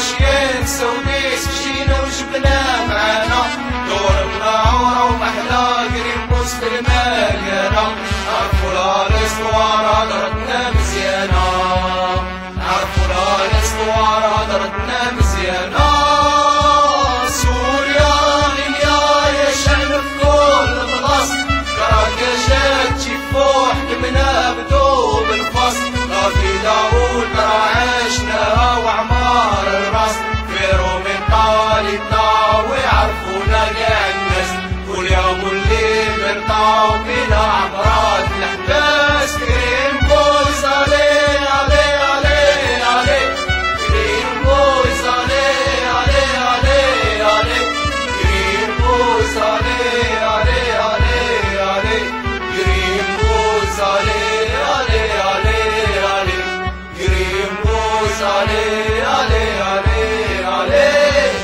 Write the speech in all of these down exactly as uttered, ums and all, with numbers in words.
شيان سوديس مشينا وجبنا معانا دور مناورة ومحلا قريب وسط المكانة عرفوا لا ليستوار هضرتنا مزيانة عرفوا لا ليستوار هضرتنا مزيانة سوريا غيا يا شعب في كل بلاصة كراكا جات تيفوح حكمنا بدوب الفصل في داود ترى عشناها وعمار الراس في رومي طالي طاوي عرفونا قاع الناس كل يوم اللي بنطاو فينا عبرات الحباس كريم بويز علي علي علي علي كريم بويز علي علي علي علي كريم بويز علي علي علي علي كريم بويز علي علي علي علي كريم بويز علي علي علي علي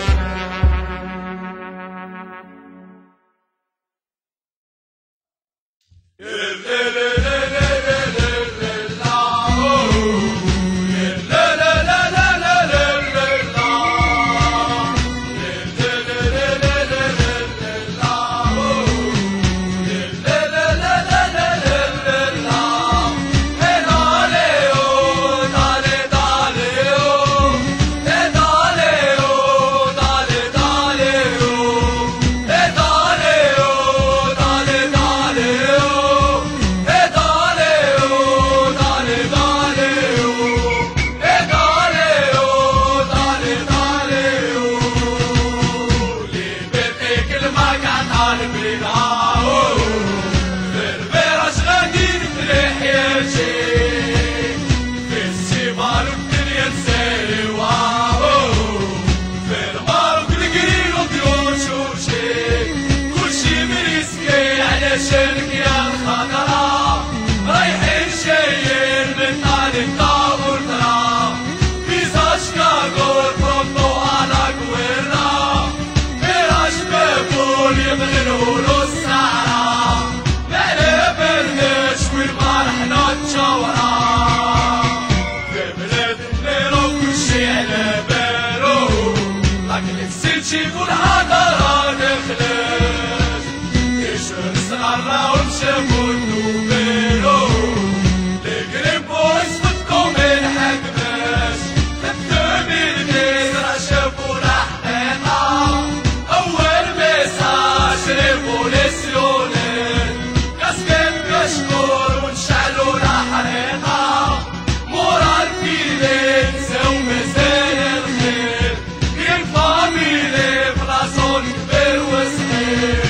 شرك يا الخضراء رايحين شايل من طالي الطابور ترى فيزا شكاغو البروتو على كويرنا فيراش بيبول يبغي نقولو السعرة مقلب الهش والبارح نتشاورا في بلاد الليلو كلشي على بالو لكن نسيت يقول حضرة نخلص نصغر ونشوفو النوبيلو الكريم بويز بدكم منحكماش مكتوبين الكسرة شافونا حقيقة أول ميساج ريفوليسيونير كاسكين كشكور ونشعلونا حريقة مورا الفيلين نساو مزايا الخير كاين فاميلي بلاصون كبير وصغير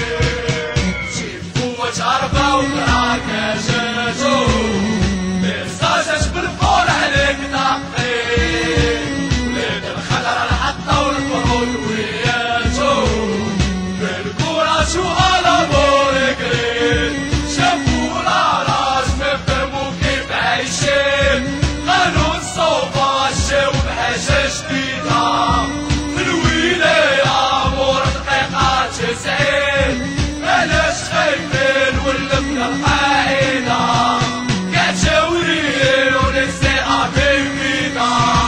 عرفة وكراكا جاتو ميساجاش بالفور عليك تعقيد ولاد الخضرا الحطة والفرود وياتو بالكوراج وعلى بوريكرين شافو العراس مفهمو كيف عايشين قانون صوفاج جاو بحاجة جديدة في الولاية مور دقيقة تسعين علاش خايفين ولفنا القاعدة كتشاورين ونسي أبي فينا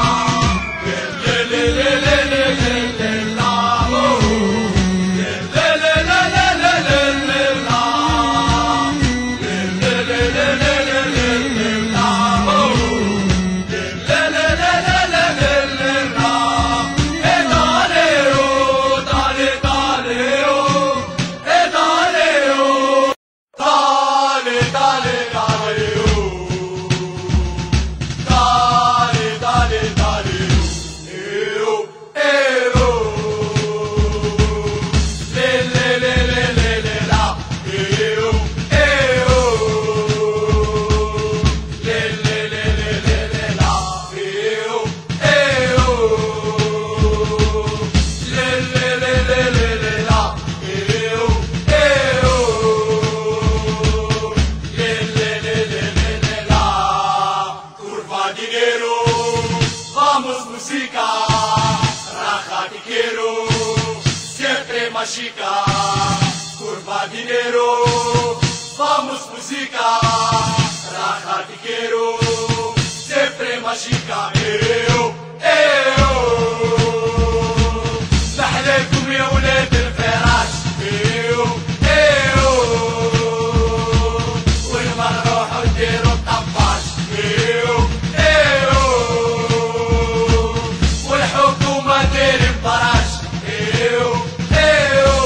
Chica, curva dinero, vamos música, raja te quiero, siempre mágica, eu, eu. ايو محلاكم يا ولاد الفراش ايو ايو وين ما نروحو نديرو الطباش ايو ايو والحكومة دايرين براش ايو ايو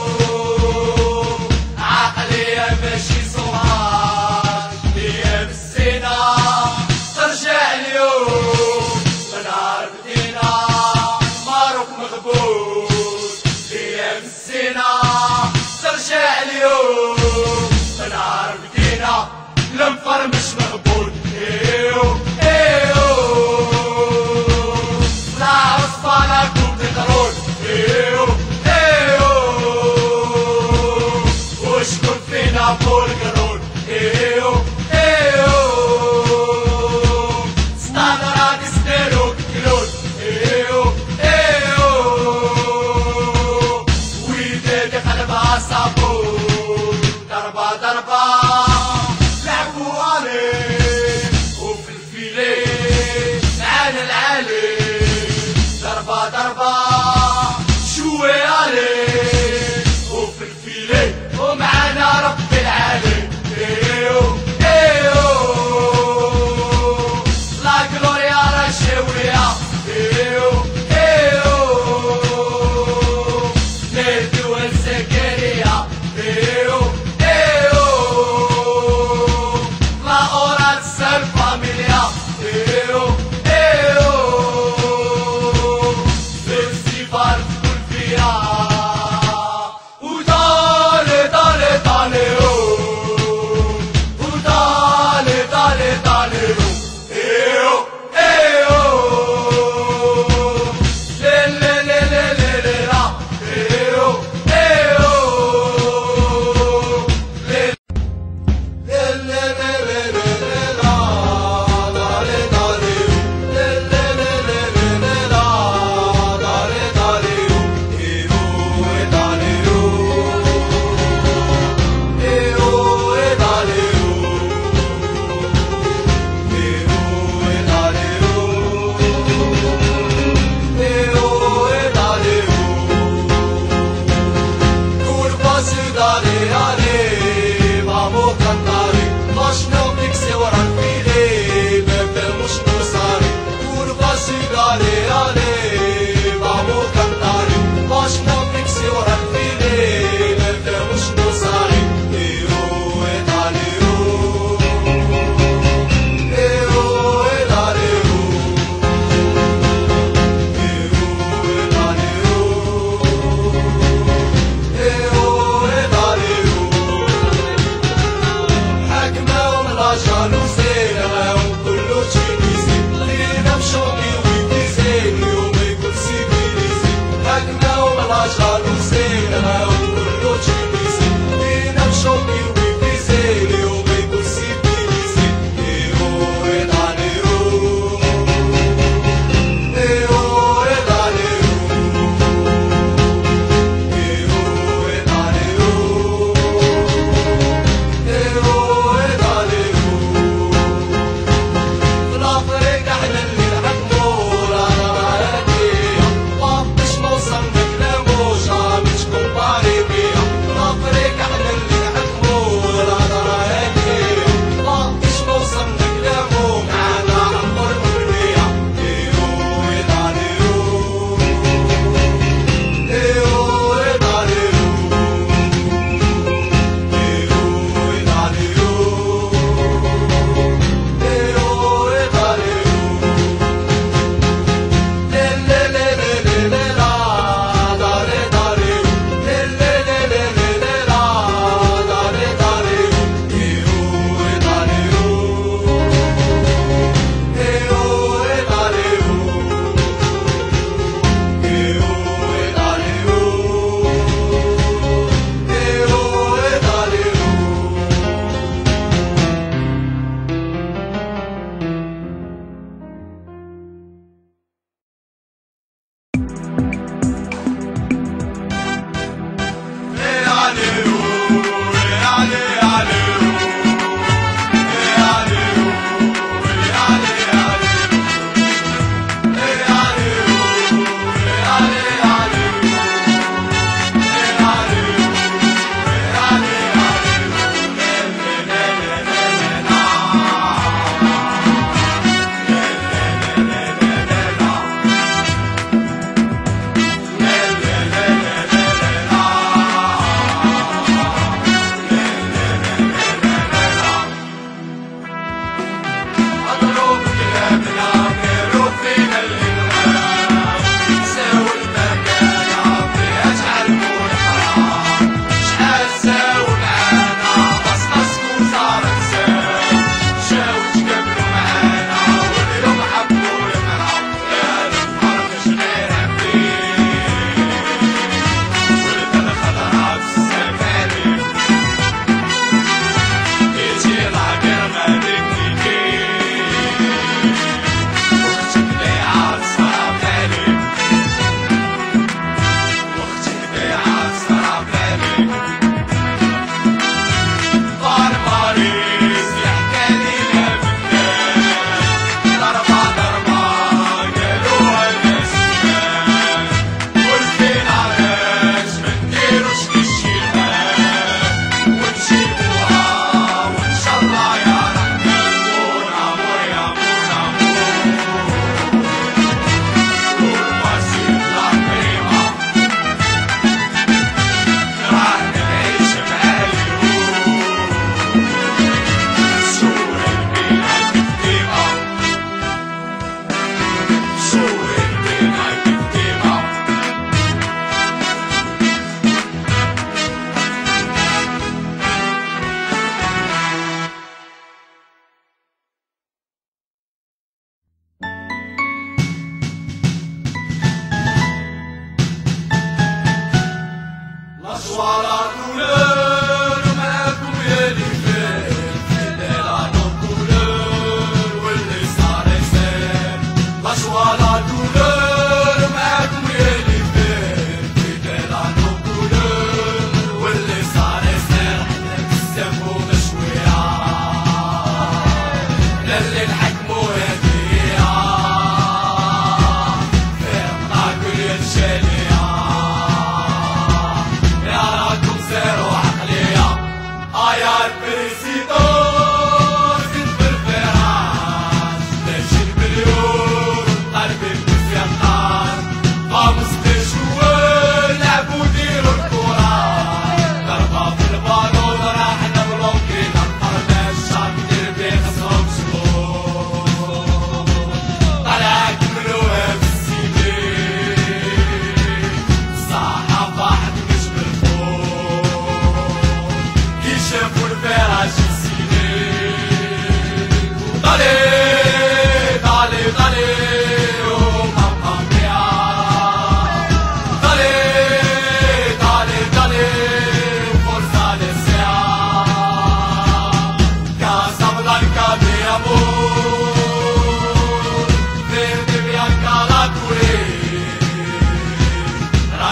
عقلية ماشي صومال هي بالزينة ترجع اليوم ونهار بدينا ماروك مغبوط هي بالزينة ترجع اليوم ونهار بدينا المفرمش مغبوط ايو ايو لا عصفانكم تقرون ايو ايو وشكون فينا بولقرون ايو ايو ستادرات يسديرو كلون ايو ايو ويدي قلبها صابون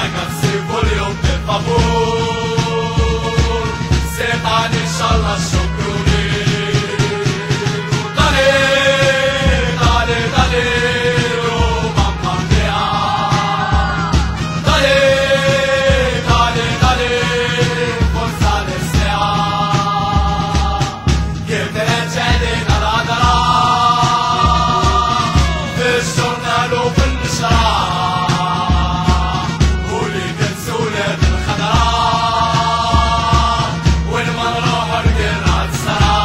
merci pour le de favor. C'est pas Inch'Allah شكروني. Dale, dale, dale, oh mamma mia. Dale, dale, dale, forza l'Estea. Che terce lina la darà. في الجورنال وفي النشرة. واللي كنسوا ولاد الخضراء. وين ما نروح رقينا السرا.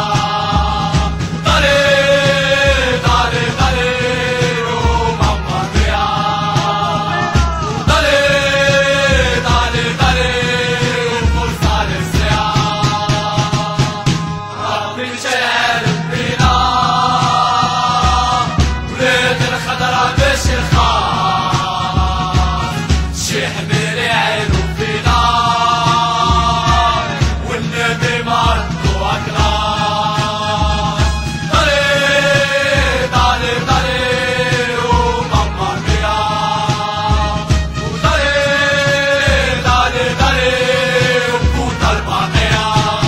Dale, dale, dale, oh mamma mia. Dale, dale, dale, forza l'Estea. ربي جعل بينا ولاد الخضرا باش يرخاص. شي حمير يعينو فينا والنبي ما ردو أكلاس. Dale, dale, dale, oh mamma mia. Dale, dale, dale, oh puta Albania.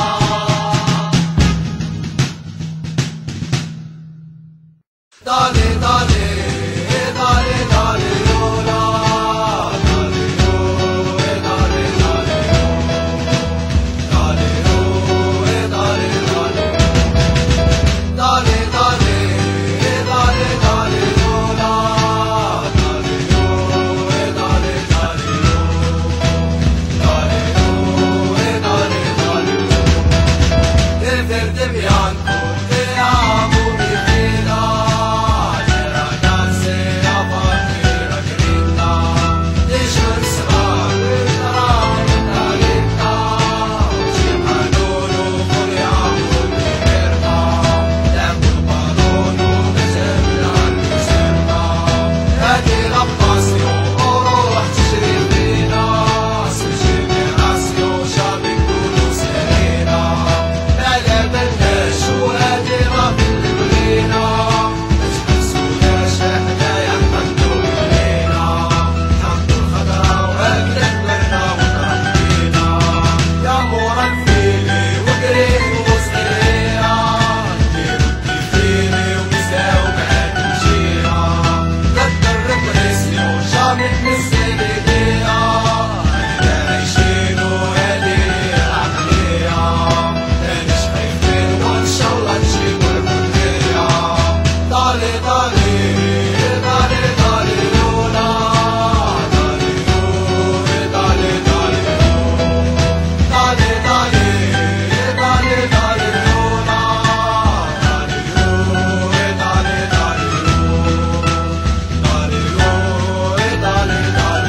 Dale, dale, dale, dale, Lola. Dale, oh, eh, dale, dale, oh. Dale, oh, eh, dale, dale. Dale, dale, eh, dale, dale, Lola. Dale, oh, eh, dale, dale, oh. Dale, oh, eh, dale, dale, oh. E verde bianco, te amo mi vida. Le ragazze a bandiera grinta. Deixa il sole entrare nella lenta. Ci mandono, vogliamo libertà. Tempo padrono che sembra riserva. هذه الباسيون وروح تجري فينا. سجينيراسيون شعب يكونوا سرينا. لا لا بلاش وهذه ما بنبغينا. متحسوناش احنا يا حمدو علينا. حمدو الخضرا وهكذا كبرنا وتربينا. يا مورا الفيلي وقريب وصغيرة. نديرو الديفيلي ونساو بعد الجيرة. ضد الريبريسيون جامي نسيني بيها. هنا عايشين وهادي العقلية. مانيش خايفين وان شاء الله نجيبو البندية. Dale, dale, dale, dale, Lola. Dale, oh, eh, dale, dale, oh. Dale, dale, dale, dale, Lola. Dale, oh, eh, dale, dale, oh. Dale, oh, eh, dale, dale,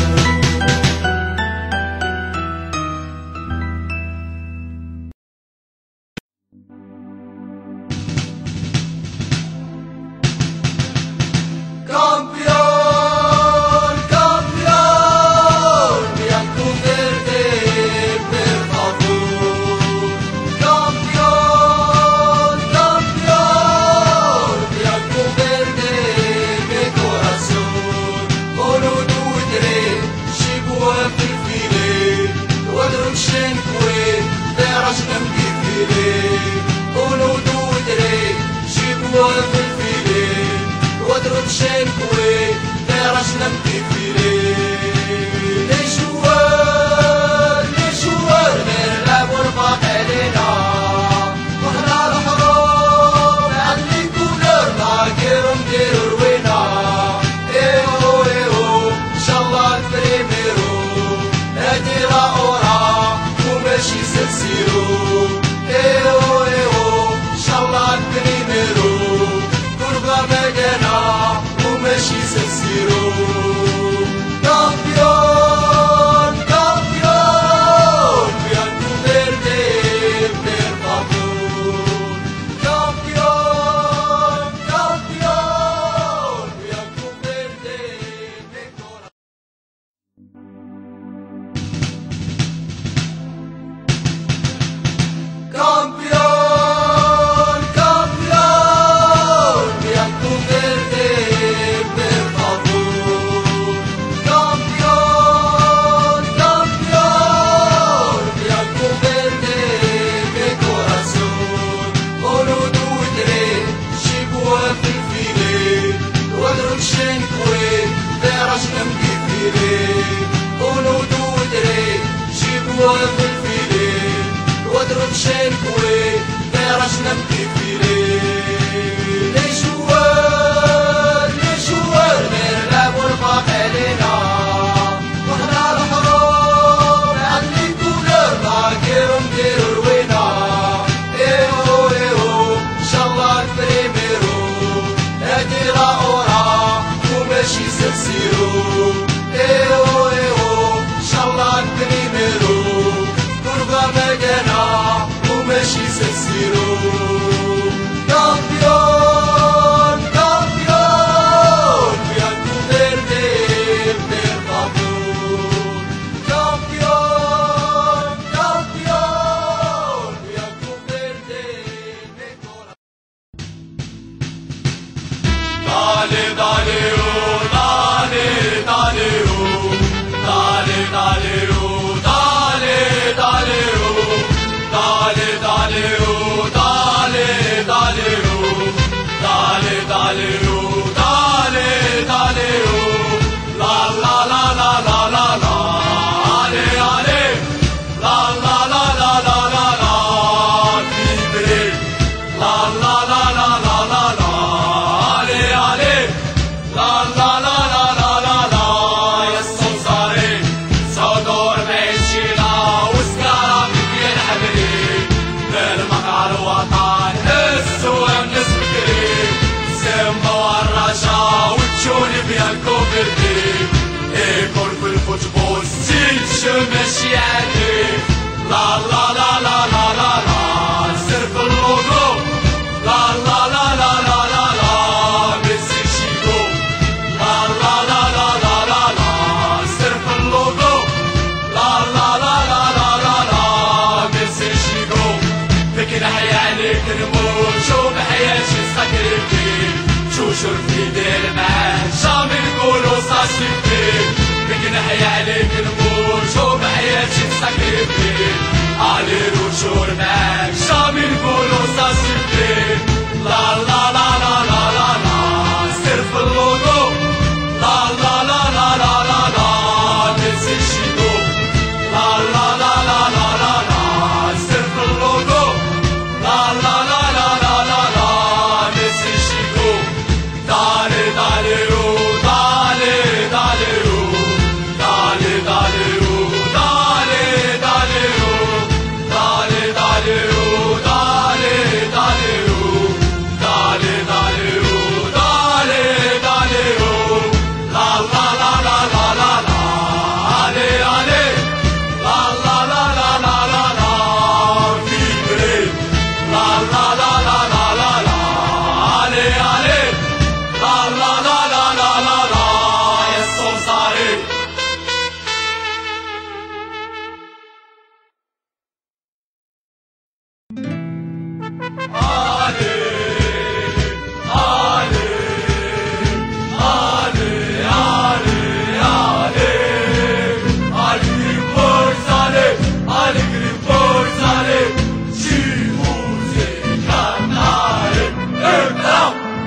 Campion, campion, bianco verde per favor. Campion, campion, bianco verde mi corazón. Uno, due, tre, ci vuoi per file. Quattro, cinque, verrà di file. Uno, due, tre, ci vuoi per file. Quattro, cinque, verrà di file. Les joueurs, les joueurs بنلعبوا الباقي علينا. وحنا الحضور عندي كولر ناكيرو نديرو روينا. ايهو ايهو ان شاء الله البريميرو. هادي لا اورا وماشي سلسيرو. ايهو ايهو ان شاء الله البريميرو. كربا مكانا وماشي سلسيرو. Campion, campion, bianco verde per favor. Campion, campion, bianco verde mi corazón. défilé. Les joueurs, les joueurs نلعبوا الباقي لينا وحنا الحروب عندي كولور باكر نديرو روينا. ايهو ايهو ان شاء الله نبريميرو هادي لا اورا وماشي سلسيرو. ايهو ايهو ان شاء الله نبريميرو كربا مكانا وماشي سلسيرو. كامبيون كامبيون بيانكو فيردي بالخطور. كامبيون كامبيون بيانكو فيردي بالكورة. Dale, dale, oh, dale, dale, oh, dale, dale, oh, dale, dale, oh, dale, dale, oh, dale, dale, oh, dale, dale, oh, dale, dale, oh, la la la la la la la, ale ale, la la la la la la la, vibre, la la la la la la la, ale ale, la la la la la la la, يا الصنصاري صدور ماشينا وسكارة مدين حبيب للمقع الوطن السوام نسبكري سما والرجا وتشوني بيانكو فيردي. ايكول في الفوتبول سيل ماشي عادي. لا لا لا لا لا لا لا سير في اللوغو. لا لا لا لا لا لا لا ميسي شيكو. لا لا لا لا لا لا لا سير في اللوغو. لا لا لا لا لا لا لا ميسي شيكو. فيك نحيا عليك نموت شوف حياتي سكرتي شوشر في دير معاه جامي نقولو ساسيكتي. فيك نحيا عليك نموت شوف حياتي سكرتي علي روشور معاك جامي نقولو ساسيكتي. لا لا لا لا لا لا لا سير في اللوغو. لا لا لا لا لا لا لا ميسي شيكو. لا لا لا لا لا لا لا سير في اللوغو. لا لا لا لا لا لا لا ميسي شيكو. دالي دالي رو دالي دالي رو دالي دالي رو دالي دالي رو دالي دالي رو دالي دالي رو دالي دالي رو دالي دالي رو. لا لا لا لا لا لا لا علي علي. لا لا لا لا لا لا لا فيبري. لا لا لا لا لا لا لا علي علي. لا لا لا لا لا لا لا يا الصنصاري. علي علي علي علي علي علي جريمبورز علي علي جريمبورز علي شي موسيقى علي ابدأ.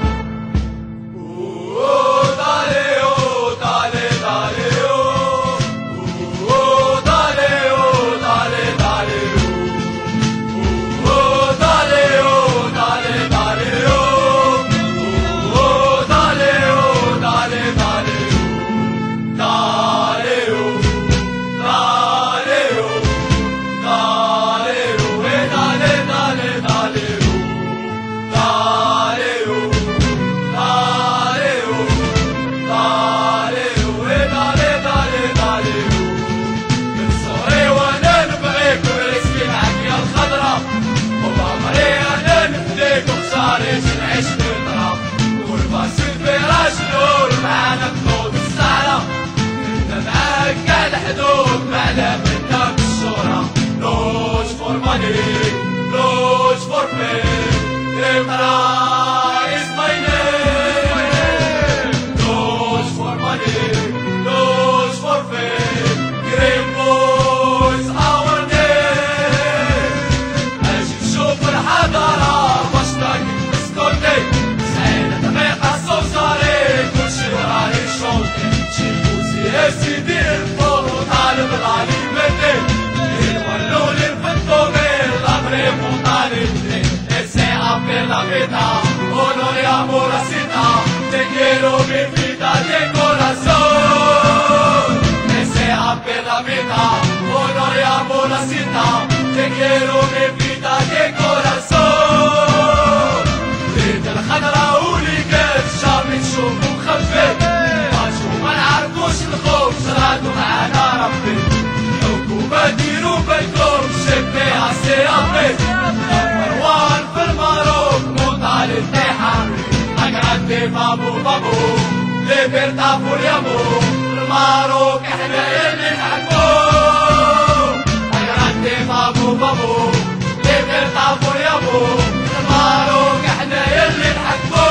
Oh, dale, oh, dale, dale, oh. Oh, dale, oh, dale, dale, oh. Oh, dale, oh, dale, dale, oh. Oh, dale, oh, dale, dale, oh. Dale, oh, dale, oh. Dale, oh, eh, dale, dale, dale, oh. Dale, oh. Dale, oh, dale, oh, eh, dale, dale, dale, oh. من صغري وانا نبغيك ورزقي معاك يا الخضرا وبعمري انا نفديك وخساري نعيش بالطرا والباسي الفراش نور معانا بنوض السهرة كنا معاك كاع الحدود معنا منك الشهرة. لوج فور ماني لوج فور فين اقرا is my name. Those for money, those for fame. Greenboys our name. أجي نشوف الحضارة واش طايق مسكوتي. سعيدة طريقة الصوصاري كلشي راه يشوطي. شي فوزي يا سيدي الفوق وطالب العلي بدي. يولولي نفدو غير الأمري وطالب لي. la vida, honor y amor así está. Te quiero mi vida de corazón. Desea per la vida, honor y amor así está. Te quiero mi vida de corazón. ريت الخضرا ولقيت شامي تشوفو مخفف. ماشو ما نعرفوش الخوف صراتو معانا ربي. الحكومة ديرو بالكم شبي عسي أبيض. مروان في الماروك موطا للتحار. أقعدي بابو بابو ليبرتا فوريامو. الماروك احنا اللي نحبو. أقعدي بابو بابو ليبرتا فوريامو. الماروك احنا اللي نحبو.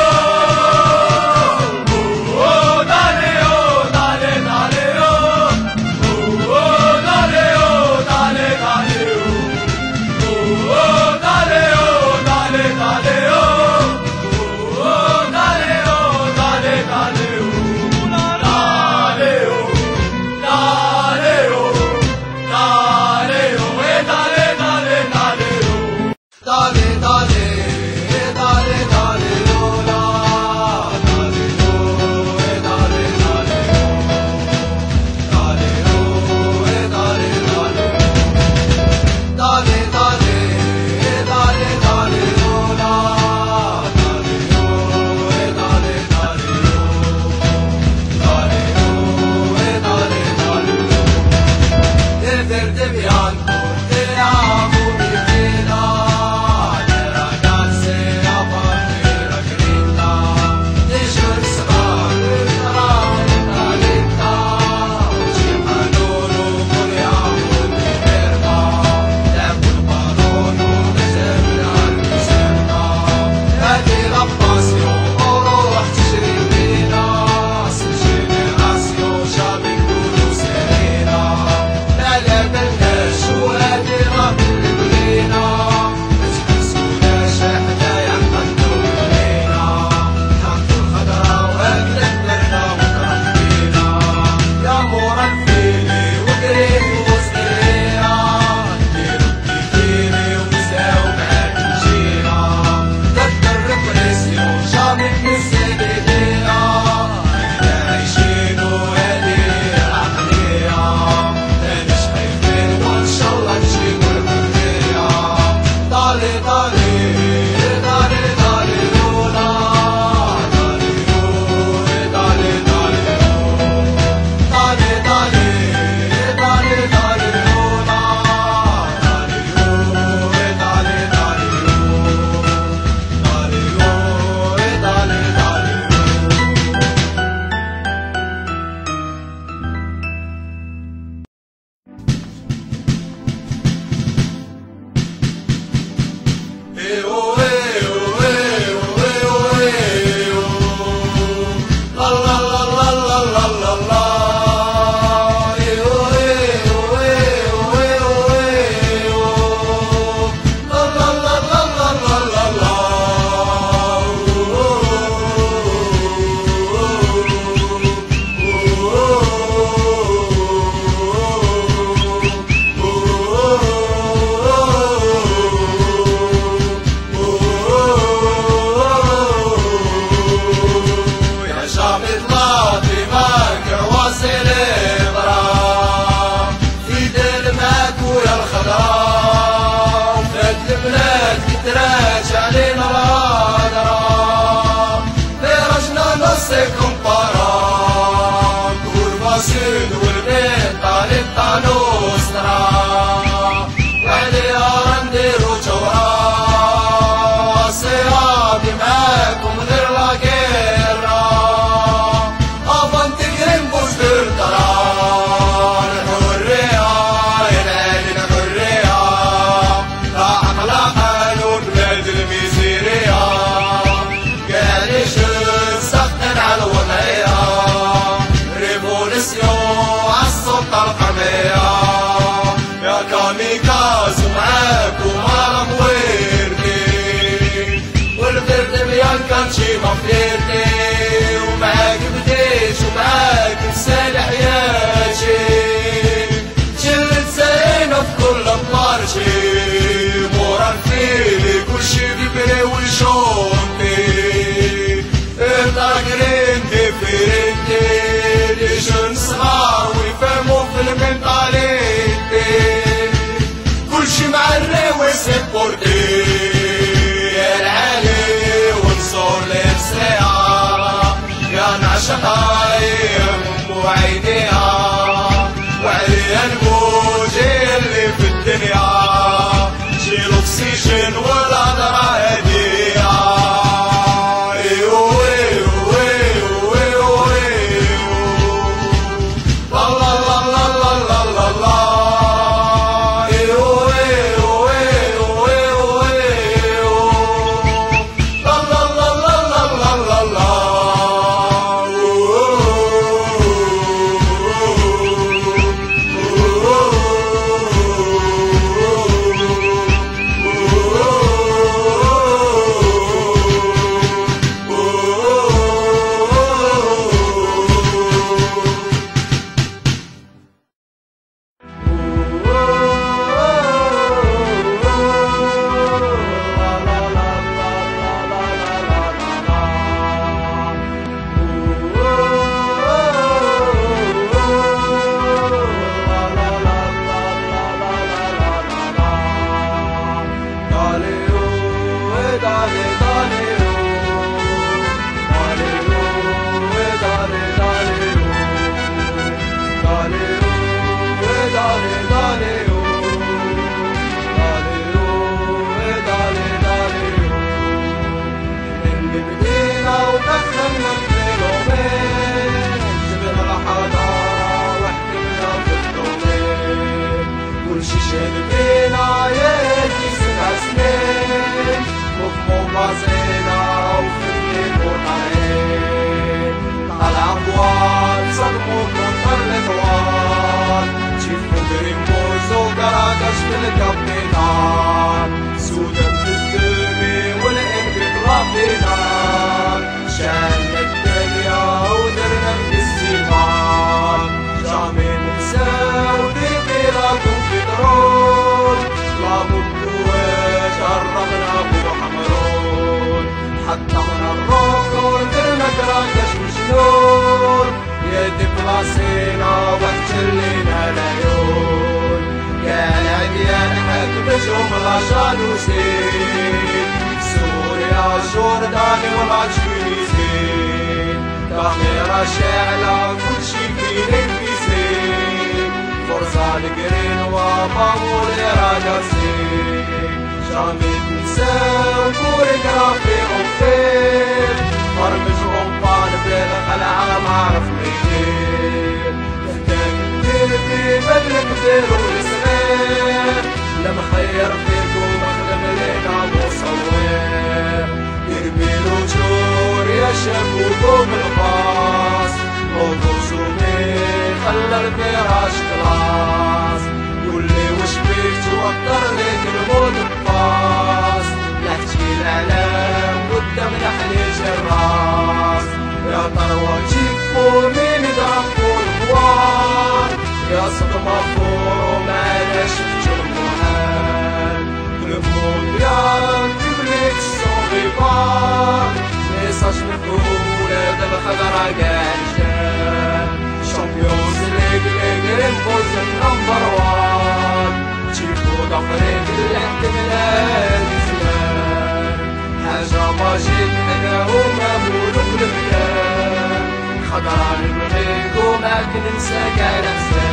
شي ما فيرتي ومعاك بديت ومعاك نسال حياتي جلد زينة في كل بارتي مورا الفيلي كلشي بيبري ويشوف شقايم وعينيها وعليها الموجة اللي في الدنيا شي الاكسجين والهضرة هادية راسينا واحتلينا العيون يا العديان حق بجملة جالوسين سوريا جورداني والعجوزين كاميرا شاعلة كل شي فينا يفيزين فرصة الجرين ومامور راداسين جامي تنساو كوريغرافي وفير فرمج غمبان بالخلعة معرف ميدير يحتاج الدربي ملك كبير والصغير لما خير فيكو مخدم لينا مصور يربي الوجور يا شابوكم الخاص موضوع سومي خلى الفراش كلاس قولي وش بيك توتر ليك الموت بباص لا تجي العلام قدام نحليج الراس يا طروة جيبو مين ضربو الكوار يا صدمة فور ومعنا شفتو المحال كل مونديال بيبليك الصوغي بار ميساج مفهوم ولاد الخضرا قاعدة شامبيونز ليج ليج بوز نمبر وان جيبو ضفريك اللحد من هادي زمان حاجة ماجيك حنا هما مولوك البلاد خضرا المغيق وما كننساك على حساب